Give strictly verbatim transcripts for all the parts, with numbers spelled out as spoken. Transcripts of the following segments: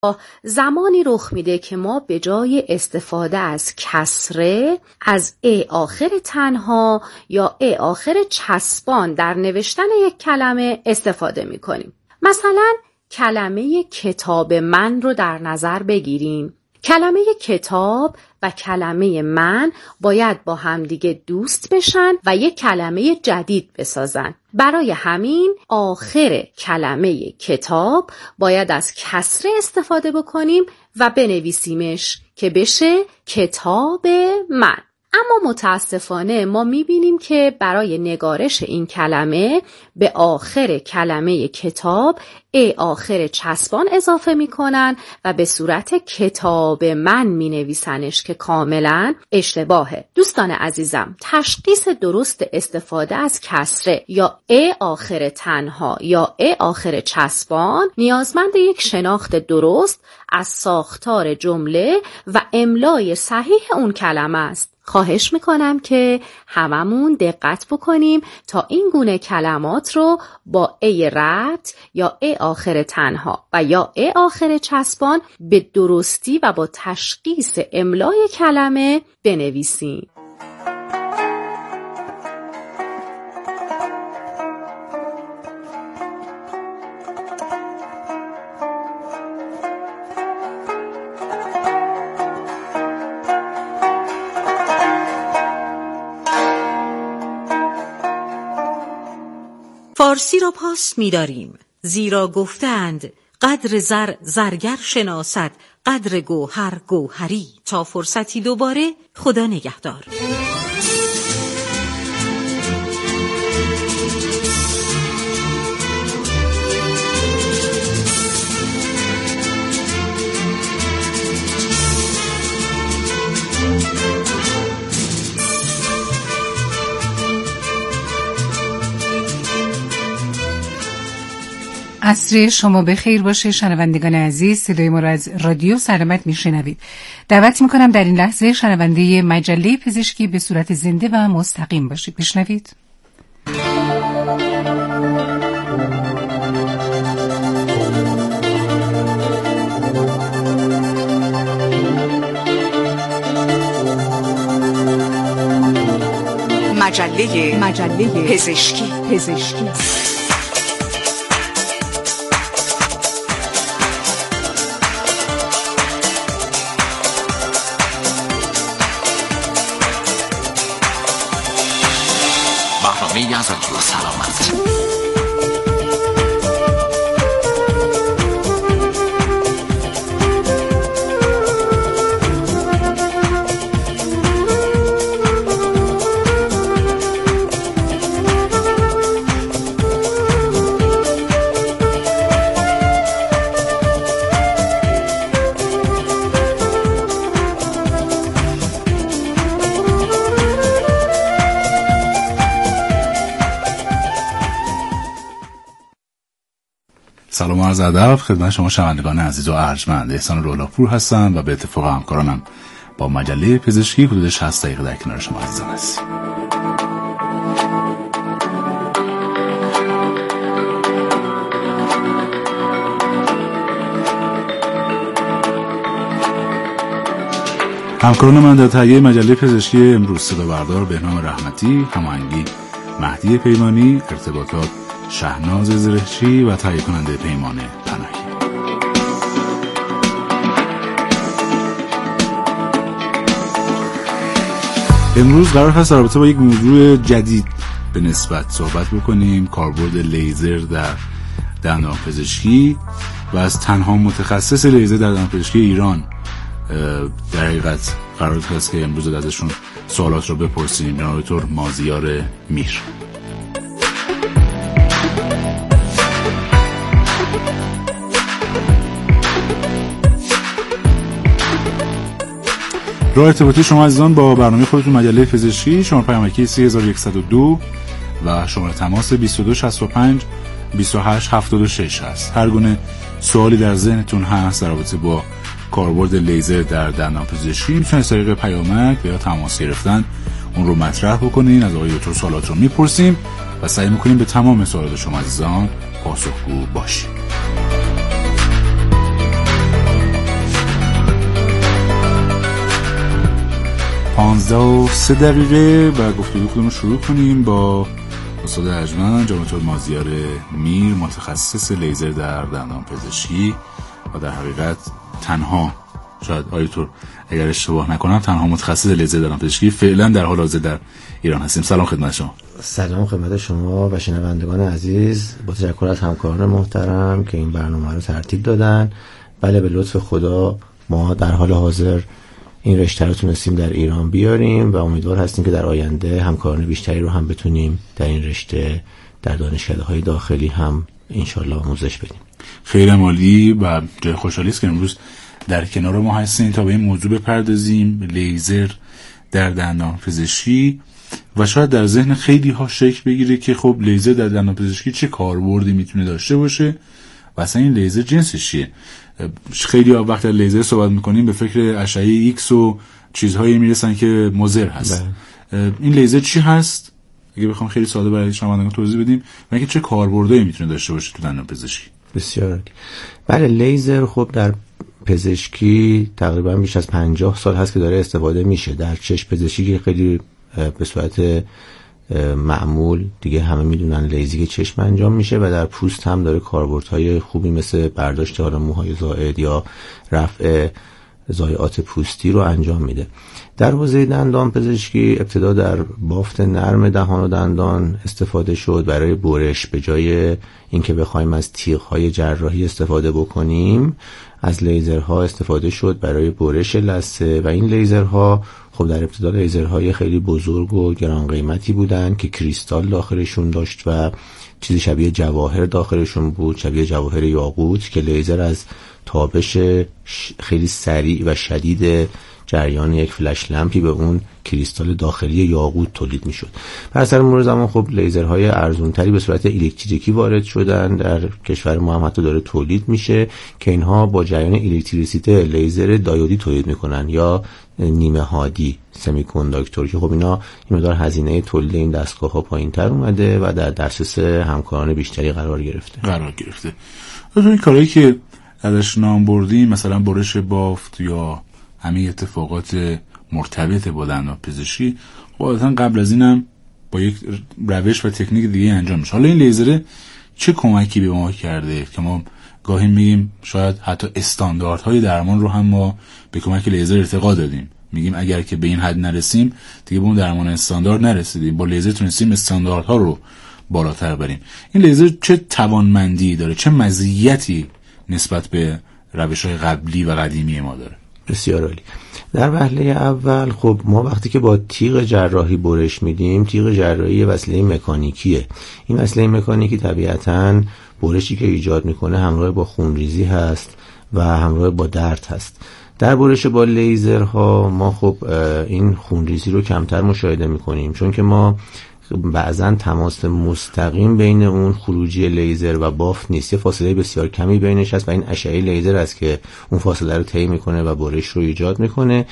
زمانی رخ میده که ما به جای استفاده از کسره از ا آخر تنها یا ا آخر چسبان در نوشتن یک کلمه استفاده میکنیم. مثلا کلمه کتاب من رو در نظر بگیریم. کلمه کتاب و کلمه من باید با همدیگه دوست بشن و یک کلمه جدید بسازن. برای همین آخر کلمه کتاب باید از کسره استفاده بکنیم و بنویسیمش که بشه کتاب من. اما متاسفانه ما میبینیم که برای نگارش این کلمه به آخر کلمه کتاب ا آخر چسبان اضافه میکنن و به صورت کتاب من مینویسنش که کاملا اشتباهه. دوستان عزیزم، تشخیص درست استفاده از کسره یا ا آخر تنها یا ا آخر چسبان نیازمند یک شناخت درست از ساختار جمله و املای صحیح اون کلمه است. خواهش میکنم که هممون دقت بکنیم تا این گونه کلمات رو با ای ربط یا ای آخر تنها و یا ای آخر چسبان به درستی و با تشخیص املای کلمه بنویسیم. فارسی را پاس می‌داریم، زیرا گفتند قدر زر زرگر شناسد، قدر گوهر گوهری. تا فرصتی دوباره، خدا نگهدار. عصر شما بخیر باشه شنوندگان عزیز. صدای ما را از رادیو سلامت میشنوید. دعوت میکنم در این لحظه شنونده مجله پزشکی به صورت زنده و مستقیم باشید. بشنوید. مجله مجله پزشکی پزشکی برنامه از رادیو سلامت. سلام و عرض ادب خدمت شما شنوندگان عزیز و ارجمند. احسان رولاپور هستم و به اتفاق همکارانم با مجله پزشکی حدود شصت دقیقه در کنار شما عزیزان هستیم. همکاران من در تهیه مجله پزشکی امروز صدا بردار بهنام رحمتی، هماهنگی مهدی پیمانی، ارتباطات شهناز زرهچی و تهیه کننده پیمان پناهی. امروز قرار هست در رابطه با یک موضوع جدید به نسبت صحبت بکنیم، کاربرد لیزر در دندانپزشکی و از تنها متخصص لیزر در دندانپزشکی ایران در حقیقت قرار هست که امروز ازشون سوالات رو بپرسیم. جناب دکتر مازیار میر. راه ارتباطی شما عزیزان با برنامه خودتون مجله پزشکی شماره پیامکی سه هزار و صد و دو و شماره تماس بیست و دو شصت و پنج بیست و هشت هفتاد و شش هست. هر گونه سوالی در ذهنتون هست در رابطه با کاربرد لیزر در دندانپزشکی میتونید از طریق پیامک یا تماس گرفتن اون رو مطرح بکنین. از آقای دکتر سوالات رو میپرسیم و سعی میکنیم به تمام سوالات شما عزیزان پاسخگو باشیم. و سه دقیقه و گفتگو خودمون رو شروع کنیم با استاد ارجمند جناب دکتر مازیار میر، متخصص لیزر در دندان پزشکی و در حقیقت تنها، شاید آیتور اگر اشتباه نکنم، تنها متخصص لیزر در دندان پزشکی فعلا در حال حاضر در ایران هستیم. سلام خدمت شما. سلام خدمت شما و شنوندگان عزیز، با تشکر از همکاران محترم که این برنامه رو ترتیب دادن. بله، به لطف خدا ما در حال حاضر این رشته رو تونستیم در ایران بیاریم و امیدوار هستیم که در آینده همکاران بیشتری رو هم بتونیم در این رشته در دانشکده‌های داخلی هم انشالله آموزش بدیم. خیلی عالی و جای خوشحالی است که امروز در کنار ما هستین تا به این موضوع بپردازیم، لیزر در دندان پزشکی. و شاید در ذهن خیلی ها شکل بگیره که خب لیزر در دندان پزشکی چه کاربردی میتونه داشته باشه و اصلا این لیزر جنسش چیه. خیلی ها وقتی لیزر صحبت میکنیم به فکر اشعه ایکس و چیزهایی میرسن که مضر هست. بله. این لیزر چی هست؟ اگه بخوام خیلی ساده برای شنوندگان توضیح بدیم و اینکه چه کاربردی میتونه داشته باشه تو دندان پزشکی. بسیار. بله، لیزر خب در پزشکی تقریبا بیش از پنجاه سال هست که داره استفاده میشه. در چشم پزشکی که خیلی به صورت معمول دیگه همه میدونن لیزینگ چشم انجام میشه و در پوست هم داره کاربردهای خوبی مثل برداشت حالا موهای زائد یا رفع ضایعات پوستی رو انجام میده. در حوزه دندان پزشکی ابتدا در بافت نرم دهان و دندان استفاده شد برای برش. به جای اینکه بخوایم از تیغ‌های جراحی استفاده بکنیم، از لیزرها استفاده شد برای برش لثه و این لیزرها خب در ابتدا لیزرهای خیلی بزرگ و گران قیمتی بودن که کریستال داخلشون داشت و چیزی شبیه جواهر داخلشون بود، شبیه جواهر یاقوت، که لیزر از تابش خیلی سریع و شدید جریان یک فلش لمپی به اون کریستال داخلی یاقوت تولید میشد. پس در مرور زمان خب لیزرهای ارزانتری به صورت الکتریکی وارد شدن، در کشور ما هم حتی داره تولید میشه که اینها با جریان الکتریسیته لیزر دایودی تولید میکنن یا نیمه هادی سمی کانداکتور، که خب اینا این مقدار هزینه تولید این دستگاه ها پایین تر اومده و در دسترس همکاران بیشتری قرار گرفته قرار گرفته. این کارهایی که ازش نام بردیم، مثلا برش بافت یا همه اتفاقات مرتبط با دندان پزشکی، واقعا قبل از اینم با یک روش و تکنیک دیگه انجام میشه. حالا این لیزر چه کمکی به ما کرده که ما گاهی میگیم شاید حتی استانداردهای درمان رو هم ما به کمک لیزر ارتقا دادیم، میگیم اگر که به این حد نرسیم دیگه به اون درمان استاندارد نرسیدیم، با لیزر تونستیم استانداردها رو بالاتر بریم. این لیزر چه توانمندی داره، چه مزیتی نسبت به روش‌های قبلی و قدیمی ما داره؟ بسیار عالی. در وهله اول خب ما وقتی که با تیغ جراحی برش میدیم، تیغ جراحی وسیله مکانیکیه. این وسیله مکانیکی طبیعتاً برشی که ایجاد میکنه همراه با خونریزی هست و همراه با درد هست. در برش با لیزرها ما خب این خونریزی رو کمتر مشاهده میکنیم، چون که ما بعضا تماس مستقیم بین اون خروجی لیزر و بافت نیست، یه فاصله بسیار کمی بینش هست و این اشعه لیزر است که اون فاصله رو طی میکنه و برش رو ایجاد میکنه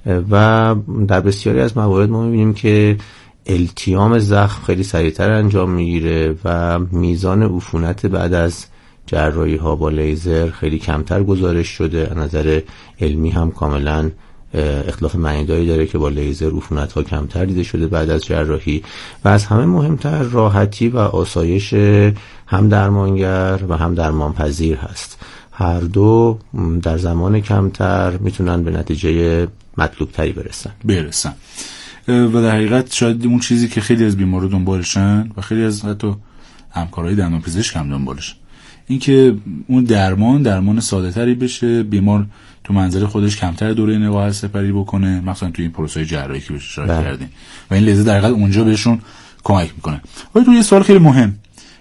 و در بسیاری از موارد ما میبینیم که التیام زخم خیلی سریعتر انجام میگیره و میزان عفونت بعد از جراحی ها با لیزر خیلی کمتر گزارش شده. از نظر علمی هم کاملا اختلاف معنیداری داره که با لیزر عفونت ها کمتر دیده شده بعد از جراحی و از همه مهمتر راحتی و آسایش هم درمانگر و هم درمانپذیر هست. هر دو در زمان کمتر میتونن به نتیجه مطلوب تری برسن برسن و در حقیقت شاید اون چیزی که خیلی از بیمارا دنبالشن و خیلی از حتی همکارای دندان پزشک هم دنبالش، این که اون درمان درمان ساده تری بشه، بیمار تو منظر خودش کمتر دوره نقاهت سپری بکنه، مثلا تو این پروسه جراحی که بهش اشاره کردیم و این لیزر در حقیقت اونجا بهشون کمک میکنه. ولی تو یه سوال خیلی مهم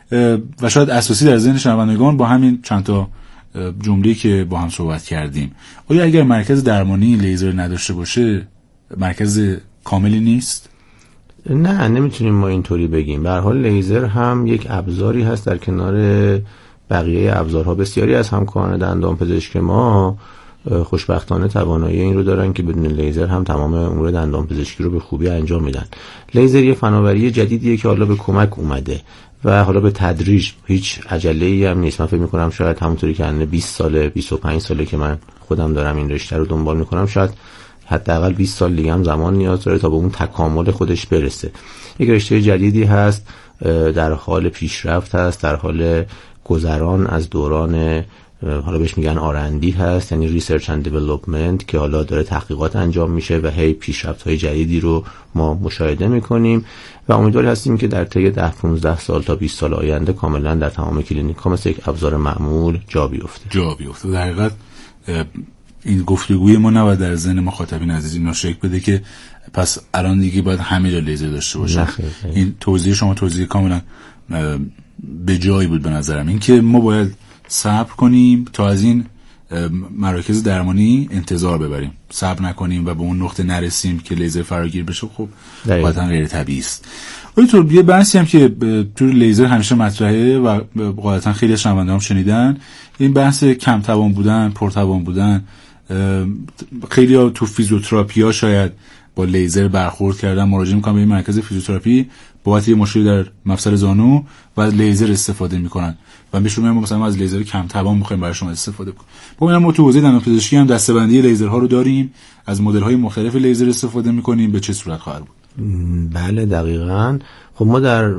و شاید اساسی در ذهن شنوندگان با همین چند تا جمله‌ای که با هم صحبت کردیم، آیا اگر مرکز درمانی لیزر نداشته باشه مرکز کاملی نیست؟ نه، نمیتونیم ما اینطوری بگیم. به هر حال لیزر هم یک ابزاری هست در کنار بقیه ابزارها. بسیاری از همکاران دندان پزشک ما خوشبختانه توانایی این رو دارن که بدون لیزر هم تمام امور دندان پزشکی رو به خوبی انجام میدن. لیزر یه فناوری جدیدیه که حالا به کمک اومده و حالا به تدریج، هیچ عجله‌ای هم نیست. من فکر می‌کنم شاید همونطوری که الان بیست ساله بیست و پنج ساله که من خودم دارم این رشته رو دنبال می‌کنم، شاید حداقل بیست سال دیگه هم زمان نیاز داره تا به اون تکامل خودش برسه. یک رشته جدیدی هست، در حال پیشرفت هست، در حال گذران از دوران حالا بهش میگن آرندی هست، یعنی ریسرچ اند دیولپمنت، که حالا داره تحقیقات انجام میشه و هی پیشرفت های جدیدی رو ما مشاهده میکنیم و امیدوار هستیم که در طی ده پانزده سال تا بیست سال آینده کاملا در تمام کلینیک ها مثل یک ابزار معمول جا بیفته. جا بیفته. در حقیقت این گفتگوی ما نباید در ذهن مخاطبین عزیز اینو شکل بده که پس الان دیگه باید همه جا لیزر داشته باشه. این توضیح شما توضیح کاملا به جایی بود به نظرم. این که ما باید صبر کنیم تا از این مراکز درمانی انتظار ببریم، صبر نکنیم و به اون نقطه نرسیم که لیزر فراگیر بشه، خب قطعا غیر طبیعی است. ولی تو یه بحثی هم که تو لیزر همیشه مطرحه و قاعدتا خیلی از شنونده‌ها هم شنیدن، این بحث کم توان بودن، پرتوان بودن. خیلی ها تو فیزیوتراپی شاید با لیزر برخورد کردن، مراجعه میکنن به این مرکز فیزیوتراپی بابت یه مشکلی در مفصل زانو و از لیزر استفاده میکنن و بهشون میگن مثلا ما از لیزر کم توان میخوایم برای شما استفاده کنیم. ما ما تو حوزه دندانپزشکی هم دسته‌بندی لیزرها رو داریم، از مدل‌های مختلف لیزر استفاده میکنیم. به چه صورت خواهد بود؟ بله دقیقاً. خب ما در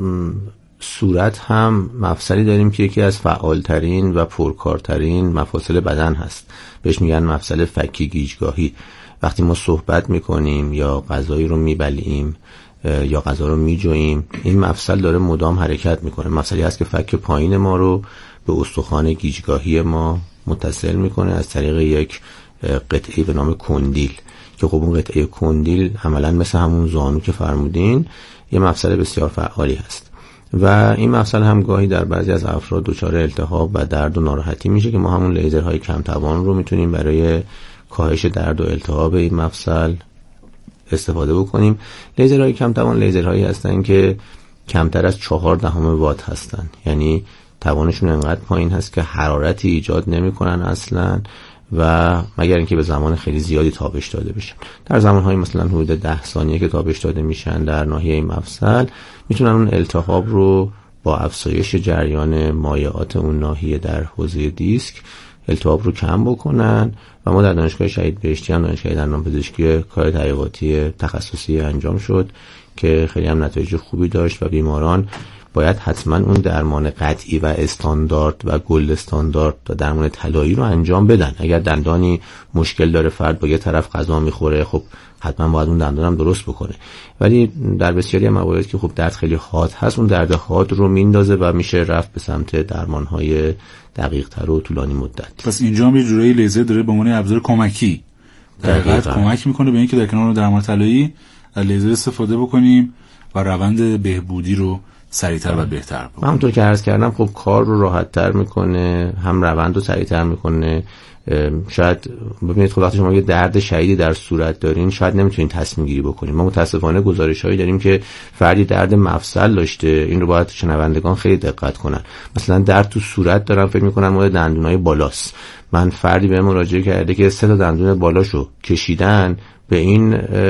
صورت هم مفصلی داریم که یکی از فعالترین و پرکارترین مفاصل بدن هست، بهش میگن مفصل فکی گیجگاهی. وقتی ما صحبت میکنیم یا غذایی رو میبلیم یا غذا رو میجوییم، این مفصل داره مدام حرکت میکنه. مفصلی هست که فک پایین ما رو به استخوان گیجگاهی ما متصل میکنه از طریق یک قطعه به نام کندیل، که خب اون قطعه کندیل عملا مثل همون زانو که فرمودین یه مفصل بسیار فعالی هست و این مفصل هم گاهی در بعضی از افراد دچار التهاب و درد و ناراحتی میشه که ما همون لیزرهای کم توان رو میتونیم برای کاهش درد و التهاب این مفصل استفاده بکنیم. لیزرهای کم توان لیزرهایی هستن که کمتر از چهار دهم وات هستن، یعنی توانشون انقدر پایین هست که حرارتی ایجاد نمیکنن اصلا و مگر اینکه به زمان خیلی زیادی تابش داده بشن. در زمانهای مثلا حدود ده ثانیه که تابش داده میشن در ناحیه این مفصل، میتونن اون التهاب رو با افزایش جریان مایعات اون ناحیه در حوزه دیسک التهاب رو کم بکنن و ما در دانشگاه شهید بهشتی هم دانشگاه دندانپزشکی کار تحقیقاتی تخصصی انجام شد که خیلی هم نتایج خوبی داشت و بیماران باید حتما اون درمان قطعی و استاندارد و گلد استاندارد و درمان طلایی رو انجام بدن. اگر دندانی مشکل داره فرد با یه طرف غذا میخوره، خب حتما باید اون دندان هم درست بکنه. ولی در بسیاری موارد که خب درد خیلی حاد هست، اون درد حاد رو میندازه و میشه رفت به سمت درمان‌های دقیق تر و طولانی مدت. پس اینجا هم یه جورایی لیزر داره به عنوان ابزار کمکی در حقیقت کمک میکنه به اینکه در کنار درمان طلایی از لیزر استفاده بکنیم و روند بهبودی رو سریعتر و بهتر بکنه. همونطور که عرض کردم خب کار رو راحت‌تر میکنه، هم روند رو سریعتر میکنه. شاید ببینید خب وقتی شما یه درد شدیدی در صورت دارین شاید نمیتونین تصمیم گیری بکنین. ما متاسفانه گزارش‌هایی داریم که فردی درد مفصل داشته، این رو باید شنوندگان خیلی دقت کنن. مثلا درد تو صورت دارن، فکر میکنن مال دندونای بالاست. من فردی به مراجعه کرده که سه تا دندون بالاشو کشیدن به این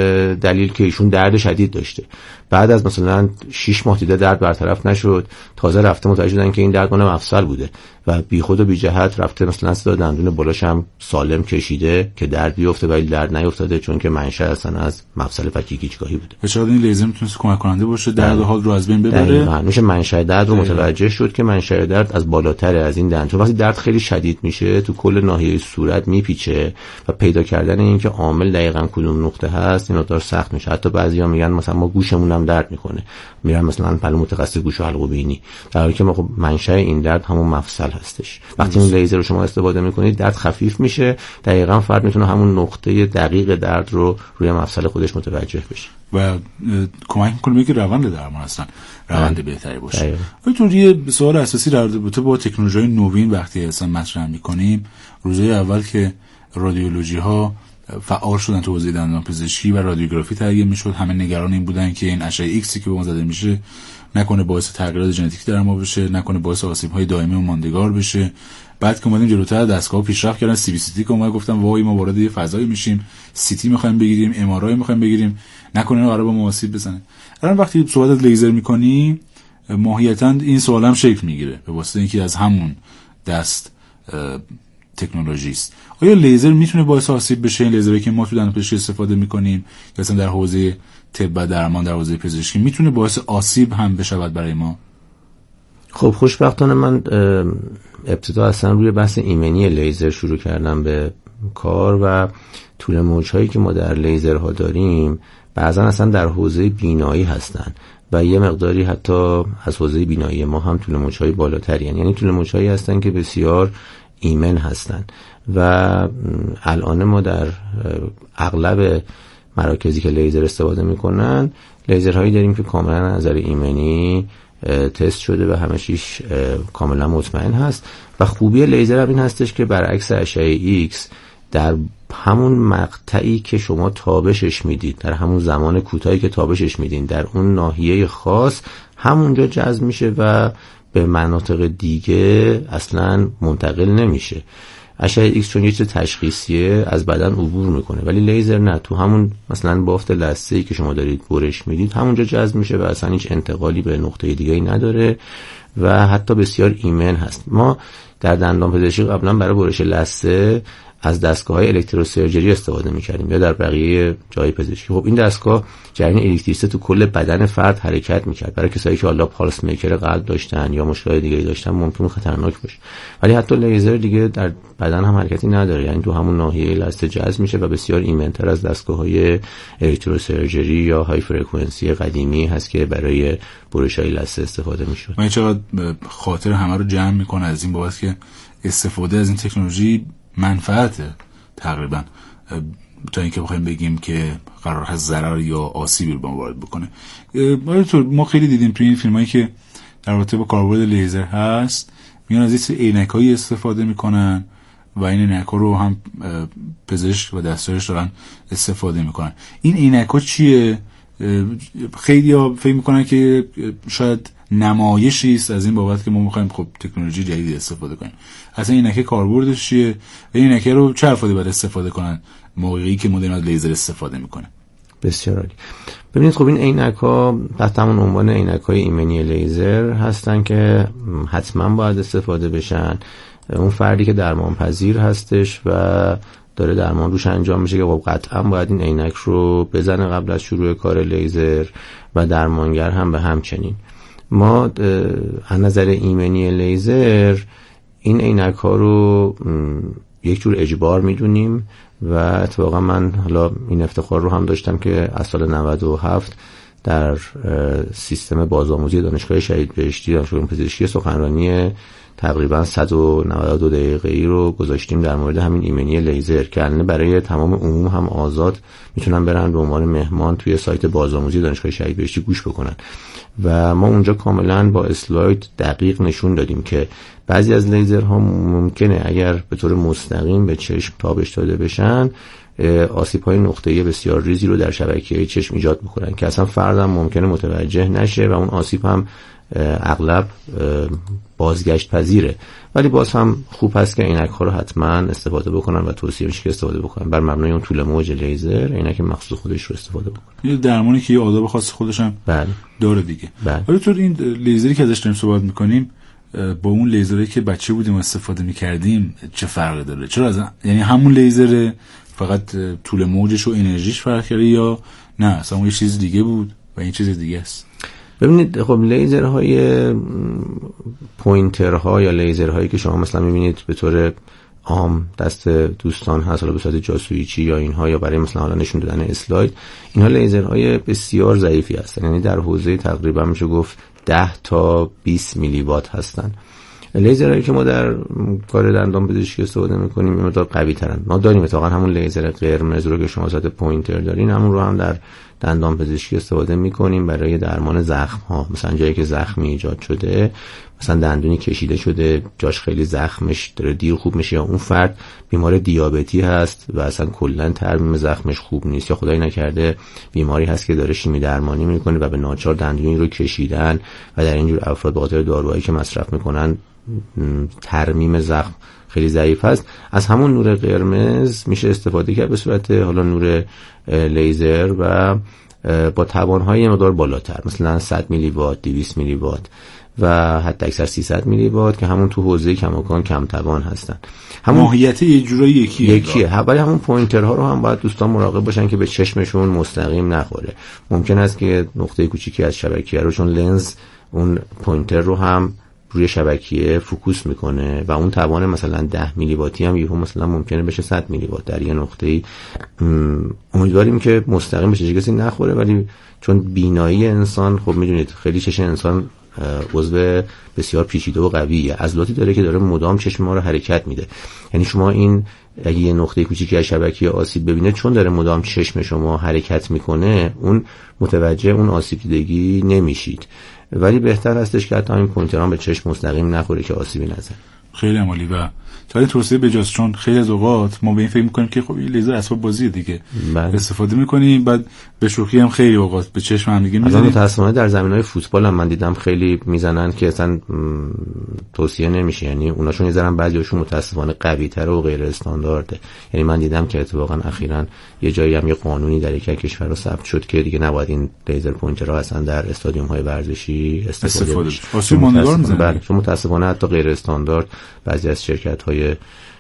دلیل که ایشون درد شدید داشته. بعد از مثلا شش ماه دیده درد برطرف نشد، تازه رفته متوجه شدن که این درد مال مفصل بوده و بی خود و بی جهت رفته مثلا سه تا دندون بالاش هم سالم کشیده که درد بیفته ولی درد نیفتاده، چون که منشأ اصلا از مفصل فکی گیجگاهی بوده. اشاره این لیزر میتونه کمک کننده باشه درد حال رو از بین ببره. میشه منشأ درد رو متوجه شد که منشأ درد از بالاتر از این دندون. وقتی درد خیلی شدید میشه تو کل ناحیه صورت میپیچه و پیدا کردن این که عامل دقیقاً کدوم نقطه هست این مقدار سخت میشه. حتی بعضیا میگن مثلا ما گوشمون هم درد میکنه، میرن مثلا پلو متخصص گوش و حلق و بینی، در حالی که ما خب منشأ این درد همون مفصل هستش. وقتی اون لیزر رو شما استفاده میکنید درد خفیف میشه، دقیقاً فرد میتونه همون نقطه دقیق درد رو روی مفصل خودش متوجه بشه و کمک میکنه که روند درمان اصلا روند بهتری باشه. ولی یه سوال اساسی در رابطه با تکنولوژی نوین وقتی اصلا مطرح میکنیم، روزهای اول که رادیولوژی ها فعال شدن تو حوزه دندانپزشکی و رادیوگرافی تهیه میشد، همه نگران این بودن که این اشعه ایکسی که به ما زده میشه نکنه باعث تغییرات ژنتیکی در ما بشه، نکنه باعث آسیب‌های دائمی و ماندگار بشه. بعد که اومدیم جلوتر دستگاه پیشرفت کردن، سی بی سی تی که اومد گفتم وای ما وارد یه فضایی میشیم، سی تی می‌خوایم بگیریم، ام آر آی می‌خوایم بگیریم، نکنه قراره با ما آسیب بزنه. الان وقتی صحبت از لیزر می‌کنی ماهیتاً این سوالم شکل میگیره به واسطه اینکه از همون دست تکنولوژی است. آیا لیزر میتونه باعث آسیب بشه؟ این لیزری که ما تو دندانپزشکی استفاده میکنیم یا مثلا در حوزه طب و درمان در حوزه پزشکی میتونه باعث آسیب هم بشود برای ما؟ خب خوشبختانه من ابتدا اصلا روی بحث ایمنی لیزر شروع کردم به کار و طول موج‌هایی که ما در لیزرها داریم بعضا اصلا در حوزه بینایی هستن و یه مقداری حتی از حوزه بینایی ما هم طول موج‌های بالاتری هستن. یعنی طول موج‌هایی هستن که بسیار ایمن هستن و الان ما در اغلب مراکزی که لیزر استفاده میکنن لیزرهایی داریم که کاملا از نظر ایمنی تست شده و همه چیش کاملا مطمئن هست. و خوبی لیزر هم این هستش که برعکس اشعه ایکس در همون مقطعی که شما تابشش میدید، در همون زمان کوتاهی که تابشش میدین، در اون ناحیه خاص همونجا جذب میشه و به مناطق دیگه اصلا منتقل نمیشه. اشعه ایکس چون یه چیز تشخیصیه از بدن عبور میکنه، ولی لیزر نه، تو همون مثلا بافت لثه‌ای که شما دارید برش میدید همونجا جذب میشه و اصلا هیچ انتقالی به نقطه دیگه‌ای نداره و حتی بسیار ایمن هست. ما در دندانپزشکی قبلا برای برش لثه از دستگاه‌های الکتروسرجری استفاده می‌کردیم یا در بقیه جای پزشکی. خب این دستگاه جریان الکتریسیته تو کل بدن فرد حرکت می‌کرد. برای کسایی که حالا پالس میکر قلب داشتن یا مشکلات دیگه‌ای داشتن ممکن خطرناک باشه. ولی حتی لیزر دیگه در بدن هم حرکتی نداره، یعنی تو همون ناحیه لثه جذب میشه و بسیار ایمن‌تر از دستگاه‌های الکتروسرجری یا های فرکانسی قدیمی هست که برای برش‌های لثه استفاده می‌شد. من چقدر خاطر همه رو جمع می‌کنه از این بابت که استفاده از این تکنولوژی منفعته تقریبا، تا اینکه بخوایم بگیم که قرار هست ضرر یا آسیبی رو به ما وارد بکنه. ما خیلی دیدیم توی این فیلمایی که در رابطه با کاربرد لیزر هست میان از این سری عینکایی استفاده میکنن و این عینک‌ها رو هم پزشک و دستیارش دارن استفاده میکنن. این عینک‌ها چیه؟ خیلی‌ها فکر میکنن که شاید نمایشی است از این بابت که ما می‌خوایم خب تکنولوژی جدید استفاده کنیم. اصلا این عینکه کاربردش چیه و این عینکه رو چه افرادی باید استفاده کنن موقعی که مدل از لیزر استفاده میکنه؟ بسیار عالی. ببینید خب این عینک‌ها تحت همون عنوان عینک‌های ایمنی لیزر هستن که حتما باید استفاده بشن. اون فردی که درمان پذیر هستش و داره درمان روش انجام میشه که خب قطعا باید این عینک رو بزنه قبل از شروع کار لیزر و درمانگر هم به همچنین. ما از نظر ایمنی لیزر این عینک ها رو یک جور اجبار میدونیم و اتفاقا من حالا این افتخار رو هم داشتم که از سال نود و هفت در سیستم بازآموزی دانشگاه شهید بهشتی دانشگاه پزشکی سخنرانی تقریبا صد و نود و دو دقیقه‌ای رو گذاشتیم در مورد همین ایمنی لیزر که الان برای تمام عموم هم آزاد میتونن برن به عنوان مهمان توی سایت بازآموزی دانشگاه شهید بهشتی گوش بکنن و ما اونجا کاملا با اسلاید دقیق نشون دادیم که بعضی از لیزرها ممکنه اگر به طور مستقیم به چشم تابش داده بشن آسیب‌های نقطه‌ای بسیار ریزی رو در شبکه چشم ایجاد بکنن که اصلا فردم ممکنه متوجه نشه و اون آسیب هم اغلب بازگشت پذیره. ولی باز هم خوب هست که عینک‌ها رو حتما استفاده بکنن و توصیه میشه که استفاده بکنن بر مبنای اون طول موج لیزر عینک مخصوص خودش رو استفاده بکنن. یه درمانی که یه آداب خاص خودش هم بله داره دیگه. ولی تو این لیزری که ازش داریم صحبت می‌کنیم با اون لیزری که بچه بودیم استفاده می‌کردیم چه فرقی داره؟ چرا از یعنی همون لیزر فقط طول موجش و انرژیش فرق کرده یا نه اصلا اون یه چیز دیگه بود و این چیز دیگه است؟ ببینید خب لیزرهای پوینترها یا لیزرهایی که شما مثلا می‌بینید به طور عام دست دوستان هست حالا به صورت جاسویچی یا اینها یا برای مثلا حالا نشون دادن اسلاید، اینها لیزرهای بسیار ضعیفی هستن، یعنی در حوزه تقریبا میشه گفت ده تا بیست میلی وات هستن. لیزرهایی که ما در کار دندان پزشکی استفاده می‌کنیم این مقدار قوی‌ترن. ما داریم اتفاقا همون لیزر قرمز رو که شما صورت پوینتر دارین همون رو هم در دندان پزشکی استفاده می‌کنیم برای درمان زخم‌ها، مثلا جایی که زخمی ایجاد شده، مثلا دندونی کشیده شده جاش خیلی زخمش داره دیر خوب میشه یا اون فرد بیمار دیابتی هست و اصلا کلاً ترمیم زخمش خوب نیست یا خدای نکرده بیماری هست که داره شیمی درمانی می‌کنه و به ناچار دندونی رو کشیدن و در اینجور افراد به خاطر داروهایی که مصرف می‌کنن ترمیم زخم خیلی ضعیف است، از همون نور قرمز میشه استفاده کرد به صورت حالا نور لیزر و با توان‌های یه مقدار بالاتر، مثلا صد میلی وات، دویست میلی وات و حتی اکثر سیصد میلی وات که همون تو حوزه کماکان کم توان هستن. همون ماهیت یه جورایی یکیه یکیه ولی همون پوینترها رو هم باید دوستان مراقب باشن که به چشمشون مستقیم نخوره. ممکن است که نقطه کوچیکی از شبکیه رو، چون لنز اون پوینتر رو هم روی شبکیه فوکوس میکنه و اون توان مثلا ده میلی واتی هم یهو مثلا ممکنه بشه صد میلی وات در یه نقطه‌ای. امیدواریم که مستقیم به چش کسی نخوره، ولی چون بینایی انسان خب میدونید خیلی چش انسان عضو بسیار پیچیده و قویه، عضلاتی داره که داره مدام چشم ما رو حرکت میده. یعنی شما این اگه یه نقطه کوچیکی از شبکیه آسیب ببینه، چون داره مدام چشم شما حرکت میکنه، اون متوجه اون آسیب دیدگی نمیشید. ولی بهتر هستش که حتی این پوینتران به چشم مستقیم نخوره که آسیبی نزنه. خیلی عالی. و تا توصیه بجاست، چون خیلی از اوقات ما به این فکر میکنیم که خب این لیزر اسباب بازیه دیگه، بله. استفاده میکنیم بعد به شوخی هم خیلی اوقات به چشم هم دیگه میزنیم. متأسفانه در زمینهای فوتبال هم من دیدم خیلی میزنن که اصلا توصیه نمیشه. یعنی اوناشون میذارن بعضیاشون متأسفانه قوی‌تر و غیر استاندارده. یعنی من دیدم که اتفاقا اخیراً یه جایی هم یه قانونی در یک کشور ثبت شد که دیگه نباید این لیزر پوینترها اصلا در استادیوم‌های ورزشی استفاده بشه. واسه ماندگار میزنن. بله، چون متأسفانه حتی غیر استاندارد بعضی از شرکت‌های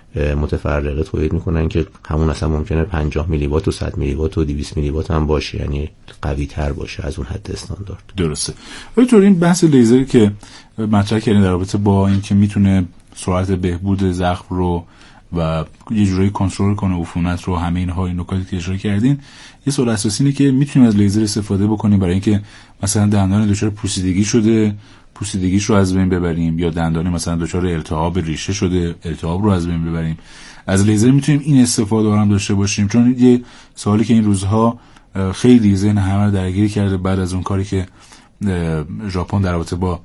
متفرقه تولید میکنن که همون اصلا ممکنه پنجاه میلی وات و صد میلی وات و دویست میلی وات هم باشه، یعنی قوی تر باشه از اون حد استاندارد. درسته. ولی تو این بحث لیزری که مطرح کردین در رابطه با این که میتونه سرعت بهبود زخم رو و یه جورایی کنترل کنه عفونت رو، همه اینها این نکاتی که اشاره کردین، یه سوال اساسی اینه که میتونیم از لیزر استفاده بکنیم برای اینکه مثلا دندان دچار پوسیدگی شده، پوسیدگیش رو از بین ببریم، یا دندان مثلا دچار التهاب ریشه شده، التهاب رو از بین ببریم. از لیزر میتونیم این استفاده رو هم داشته باشیم، چون یه سوالی که این روزها خیلی ذهن همه رو درگیر کرده بعد از اون کاری که ژاپن در رابطه با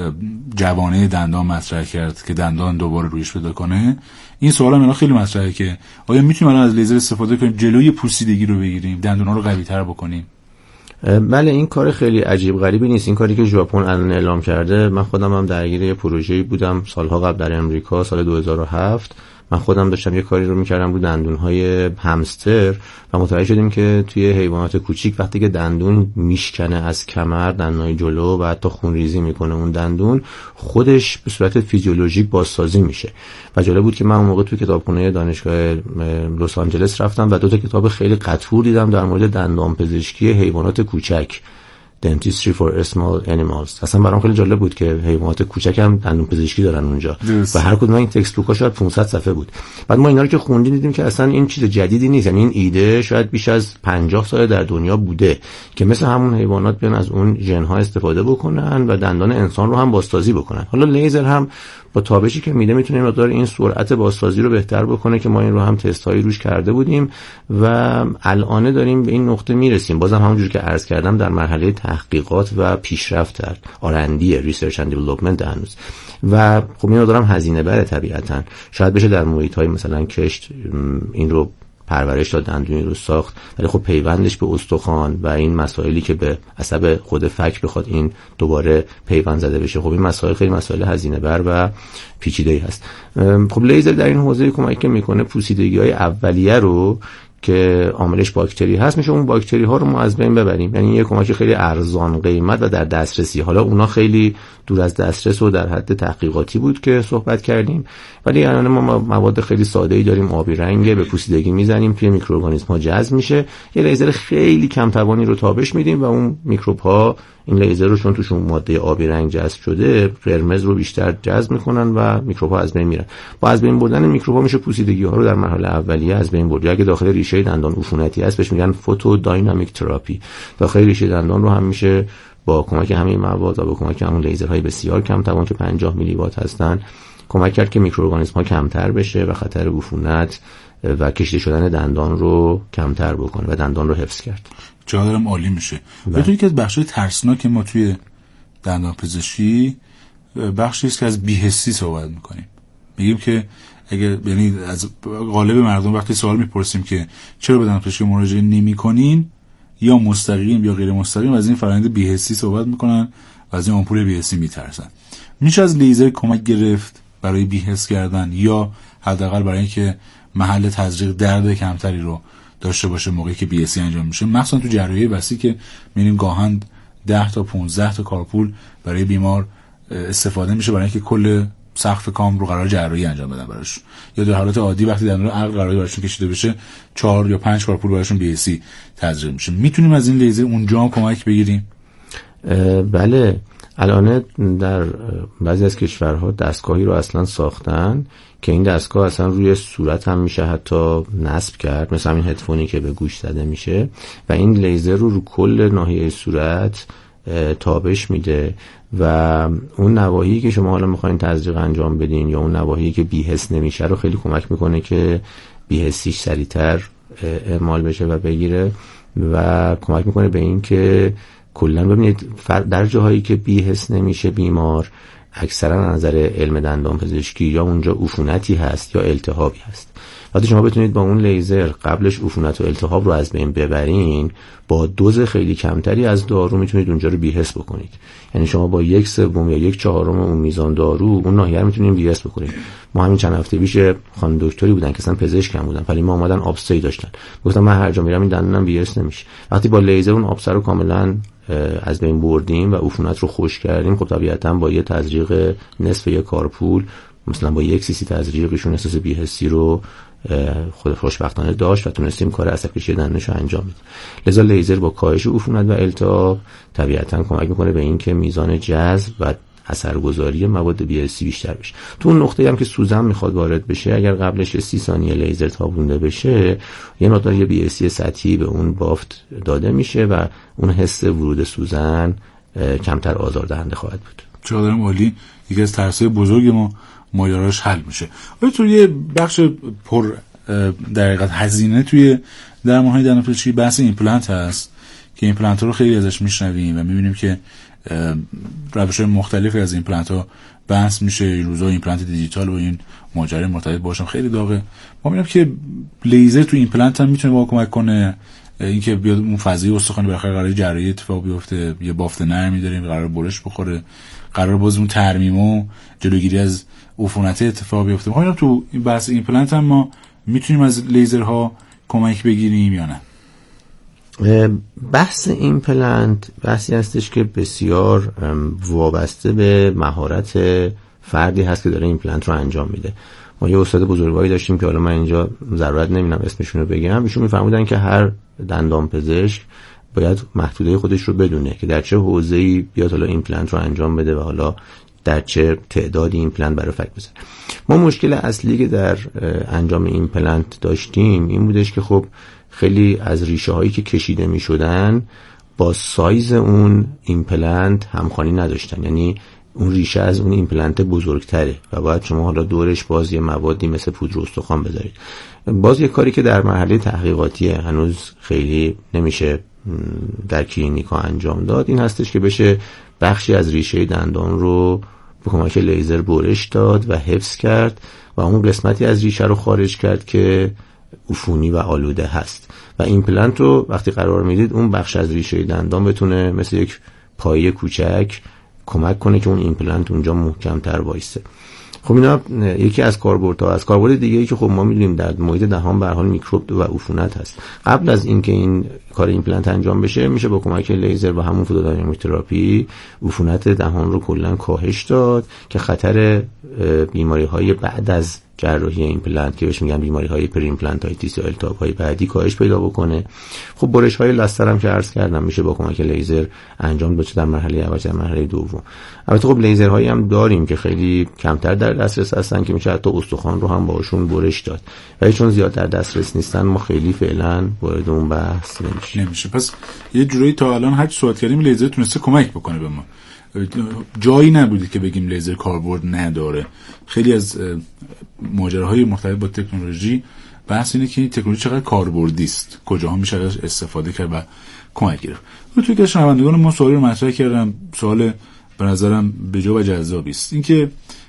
جوانه دندان مطرح کرد که دندان دوباره رویش پیدا کنه، این سوال هم اینا خیلی مطرحه که آیا میتونیم الان از لیزر استفاده کنیم جلوی پوسیدگی رو بگیریم، دندونا رو قوی‌تر بکنیم؟ بله، این کار خیلی عجیب غریبی نیست. این کاری که ژاپن الان اعلام کرده، من خودم هم درگیر یه پروژه‌ای بودم سالها قبل در امریکا، سال دو هزار و هفت من خودم داشتم یه کاری رو میکردم رو دندون‌های همستر و متوجه شدیم که توی حیوانات کوچیک وقتی که دندون میشکنه از کمر، دندونای جلو و حتی خونریزی میکنه اون دندون، خودش به صورت فیزیولوژیک بازسازی میشه. و جالب بود که من اون موقع توی کتابخونه دانشگاه لس آنجلس رفتم و دو تا کتاب خیلی قطور دیدم در مورد دندانپزشکی حیوانات کوچک، Dentistry for Small Animals. اصلا برام خیلی جالب بود که حیوانات کوچک هم دندون پزشکی دارن اونجا و هر کدوم این تکست بوک‌ها شاید پانصد صفحه بود. بعد ما اینا رو که خوندیم دیدیم که اصلا این چیز جدیدی نیست، یعنی این ایده شاید بیش از پنجاه سال در دنیا بوده که مثل همون حیوانات بیان از اون ژن‌ها استفاده بکنن و دندان انسان رو هم بازسازی بکنن. حالا لیزر هم با تابشی که میده میتونه مقدار این سرعت بازسازی رو بهتر بکنه که ما این رو هم تست‌هایی روش کرده بودیم و الان داریم به این نقطه میرسیم. بازم همونجوری که عرض کردم در مرحله تحقیقات و پیشرفت در آر اند دی ریسرچ اند دیولپمنت هنوز و خب اینو دارم هزینه بره طبیعتاً. شاید بشه در محیط‌های مثلا کشت این رو پرورش داد، دندونی رو ساخت، ولی خب پیوندش به استخوان و این مسائلی که به عصب خود فک بخواد این دوباره پیوند زده بشه، خب این مسائل خیلی مسائل هزینه بر و پیچیده‌ای هست. خب لیزر در این حوزه کمک میکنه پوسیدگی‌های اولیه رو که عاملش باکتری هست، میشه اون باکتری ها رو ما از بین ببریم. یعنی یه کمک خیلی ارزان قیمت و در دسترسی. حالا اونا خیلی دور از دسترس و در حد تحقیقاتی بود که صحبت کردیم، ولی الان ما مواد خیلی ساده‌ای داریم، آبی رنگه، به پوسیدگی میزنیم، توی میکروارگانیسم ها جذب میشه، یه لیزر خیلی کم توانی رو تابش میدیم و اون میکروب ها این لیزر رو چون توشون ماده آبی رنگ جذب شده، قرمز رو بیشتر جذب میکنن و میکروب ها از بین میرن. با از بین بردن میکروب ها میشه پوسیدگی ها رو در مرحله اولیه از بین برد. اگه داخل ریشه دندان عفونتی هست بهش میگن فوتو داینامیک تراپی. داخل ریشه دندان رو هم میشه با کمک همین مواد و با کمک همون لیزرهای بسیار کم توان که پنجاه میلی وات هستن کمک کرد که میکروارگانیسم ها کمتر بشه و خطر عفونت و کشیده شدن دندان رو کمتر بکنه و دندان رو حفظ کرد. جا دارم عالی میشه. ببینید که از بخشای ترسناک ما توی دندان پزشکی بخشی است که از بی‌حسی صحبت میکنیم. میگیم که اگه یعنی از غالب مردم وقتی سوال میپرسیم که چرا به دندان پزشکی مراجعه نمی‌کنین، یا مستقیم یا غیر مستقیم از این فرآیند بی‌حسی صحبت میکنن و از این آمپول بی‌حسی میترسن. میشه از لیزر کمک گرفت برای بی‌حس کردن یا حداقل برای اینکه محل تزریق درد کمتری رو داشته باشه موقعی که بی اس سی انجام میشه، مخصوصا تو جراحی وسیع که می‌بینیم گاهن ده تا پانزده تا کارپول برای بیمار استفاده میشه برای اینکه کل سقف کام رو قرار جراحی انجام بدن براش، یا در حالت عادی وقتی دندون عقل قرار براشون کشیده بشه چهار یا پنج کارپول براشون بی اس سی تزریق میشه. میتونیم از این لیزر اونجا هم کمک بگیریم؟ بله، الان در بعضی از کشورها دستگاهی رو اصلا ساختن که این دستگاه اصلا روی صورت هم میشه حتی نصب کرد، مثلا این هدفونی که به گوش زده میشه و این لیزر رو رو کل ناحیه صورت تابش میده و اون نواحی که شما حالا میخواین تزریق انجام بدین یا اون نواحی که بی‌حس نمیشه رو خیلی کمک میکنه که بی‌حسیش سریعتر اعمال بشه و بگیره و کمک میکنه به این که کلا ببینید در جاهایی که بی‌حس نمیشه بیمار، اکثرا از نظر علم دندان پزشکی یا اونجا عفونتی هست یا التهابی هست. وقتی شما بتونید با اون لیزر قبلش عفونت و التهاب رو از بین ببرین، با دوز خیلی کمتری از دارو میتونید اونجا رو بی‌حس بکنید. یعنی شما با یک سوم یا یک چهارم اون میزان دارو اون ناحیه رو میتونید بی‌حس بکنید. ما همین چند هفته پیش خانم دکتری بودن که اصلا پزشک هم بودن، ولی ما اومدن آبسه داشتن، گفتم من هر جا میرم این دندونم بی‌حس نمیشه. وقتی با لیزر اون آبسه رو کاملا از بین بردیم و عفونت رو خشک کردیم، خب طبیعتاً با یه تزریق نصف یک کارپول، مثلا با یک سی سی تزریقشون احساس بی‌حسی رو خود خوشبختانه داشت و تونستیم کار عصب کشی دندونش رو انجام بدیم. لذا لیزر با کاهش عفونت و التهاب طبیعتاً کمک میکنه به این که میزان جذب و اثرگذاری مواد بی اس سی بیشتر بشه. تو اون نقطه‌ای هم که سوزن میخواد وارد بشه، اگر قبلش سی ثانیه لیزر تابونده بشه، یه مقدار یه بی اس سی سطحی به اون بافت داده میشه و اون حس ورود سوزن کمتر آزاردهنده خواهد بود. چقدر عالی. یکی از ترس‌های بزرگ ما ماجراش حل میشه. ولی تو یه بخش پر در حقیقت هزینه توی درمان‌های دندان پزشکی بحث ایمپلنت هست که ایمپلنت رو خیلی ازش میشنویم و میبینیم که روش‌های مختلفی از ایمپلنت ها بحث میشه. این روزا ایمپلنت دیجیتال و این ماجرای مرتبط باشون خیلی داغه. ما میبینیم که لیزر تو ایمپلنت هم میتونه با کمک کنه اینکه بیاد اون فضای استخوان بالاخره قرار جراحی اتفاق بیفته، یه بافت نرمی داریم قرار برش بخوره، قرار باز اون ترمیم و جلوگیری از عفونت اتفاق بیفته. ما میبینیم تو این بحث ایمپلنت هم ما میتونیم از لیزرها کمک بگیریم یا نه؟ بحث ایمپلنت بحثی هستش که بسیار وابسته به مهارت فردی هست که داره ایمپلنت رو انجام میده. ما یه استاد بزرگواری داشتیم که حالا من اینجا ضرورت نمیدونم اسمشون رو بگم، ایشون میفرمودن که هر دندان پزشک باید محدوده خودش رو بدونه که در چه حوزه‌ای بیاد حالا ایمپلنت رو انجام بده و حالا در چه تعدادی ایمپلنت برای فک بزنه. ما مشکل اصلی که در انجام ایمپلنت داشتیم این بودش که خب خیلی از ریشه هایی که کشیده می شدن با سایز اون ایمپلنت همخوانی نداشتن، یعنی اون ریشه از اون ایمپلنت بزرگتره و باید شما حالا دورش باز یه موادی مثل پودر استخوان بذارید. باز یه کاری که در مرحله تحقیقاتیه هنوز خیلی نمیشه در کلینیکا انجام داد این هستش که بشه بخشی از ریشه دندان رو به کمک لیزر برش داد و حفظ کرد و اون قسمتی از ریشه رو خارج کرد که عفونی و آلوده هست و ایمپلنت رو وقتی قرار میدید اون بخش از ریشه دندان بتونه مثل یک پایه کوچک کمک کنه که اون ایمپلنت اونجا محکم‌تر وایسه. خب اینا یکی از کاربردها. از کاربرد دیگه‌ای که خب ما می‌دونیم در محیط دهان به هر حال میکروب و عفونت هست. قبل از اینکه این کار ایمپلنت انجام بشه میشه با کمک لیزر و همون فوتودینامیک تراپی عفونت دهان رو کلاً کاهش داد که خطر بیماری‌های بعد از جراحی ایمپلنت که بهش میگن بیماری‌های پری ایمپلنتایتیس یا التهاب‌های بعدی کاهش پیدا بکنه. خب برش‌های لثه هم که عرض کردم میشه با کمک لیزر انجام بشه در مرحله اول در مرحله دوم. البته خب لیزرهایی هم داریم که خیلی کمتر در دسترس هستن که میشه حتی استخوان رو هم باشون برش داد. ولی چون زیاد در دسترس نیستن ما خیلی فعلا وارد اون بحث نمیشه. نمیشه. پس یه جوری تا الان هر چی صحبت کردیم لیزر تونسته کمک بکنه به ما. جایی نبودی که بگیم لیزر کاربرد نداره. خیلی از ماجراهای مرتبط با تکنولوژی بحث اینه که این تکنولوژی چقدر کاربردی است، کجاها میشه ازش استفاده کرد و کمک گرفت. و توی که شنوندگان ما سوالی رو مطرح کردم، سوال به نظرم بجا و جذابی است. اینکه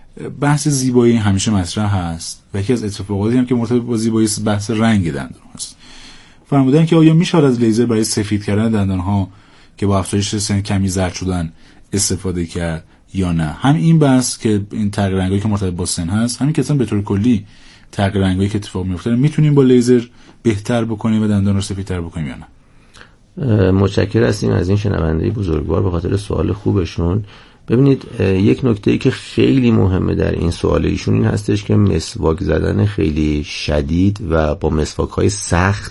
بحث زیبایی همیشه مطرح هست و یکی از اتفاقاتی هم که مرتبط با زیبایی بحث رنگ دندان هست. فرمودن که آیا میشه از لیزر برای سفید کردن دندان ها که با افزایش سن کمی زرد شدن استفاده کرد یا نه؟ هم این بحث که این تغییر رنگایی که مرتبط با سن هست، همین که اصلا به طور کلی تغییر رنگایی که اتفاق میفته میتونیم با لیزر بهتر بکنیم و دندان رو سفیدتر بکنیم یا نه؟ متشکرم هستیم از این شنونده بزرگوار به خاطر سوال خوبشون. ببینید یک نکته‌ای که خیلی مهمه در این سوال ایشون این هستش که مسواک زدن خیلی شدید و با مسواک‌های سخت